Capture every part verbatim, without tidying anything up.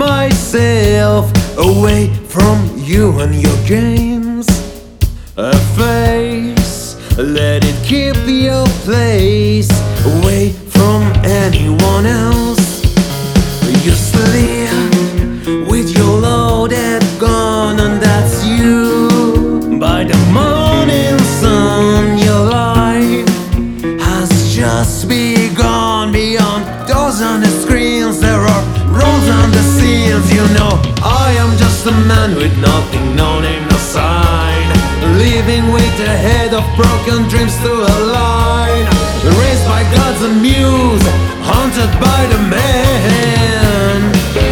myself away from you and your games. A face, let it keep your place away from anyone else. You sleep with your loaded gun, and that's you. By the morning sun, your life has just begun. Beyond doors on the screens, there are roads on the scenes. You know, I am just a man with nothing, no name, no sign, living with a head of broken dreams to align, raised by gods and muse, haunted by the man.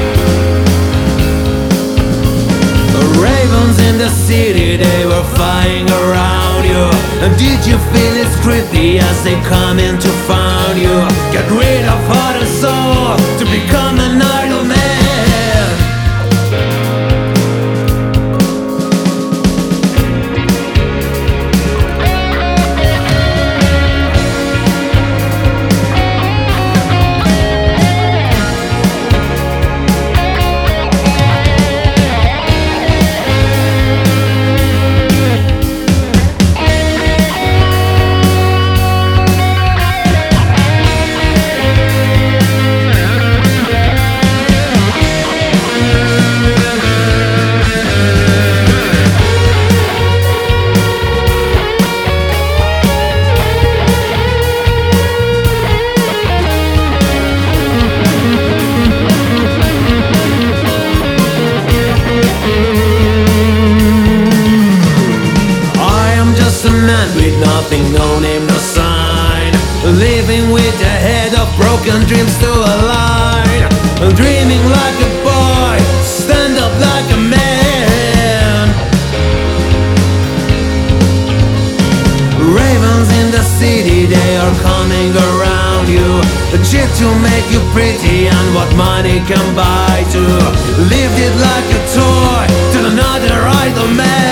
Ravens in the city, they were flying around you. And did you feel it's creepy as they come in to find you? Get rid of heart and soul to become an idle man. With nothing, no name, no sign, living with a head of broken dreams to align, dreaming like a boy, stand up like a man. Ravens in the city, they are coming around you, a chick to make you pretty and what money can buy to. Lived it like a toy to another idle man.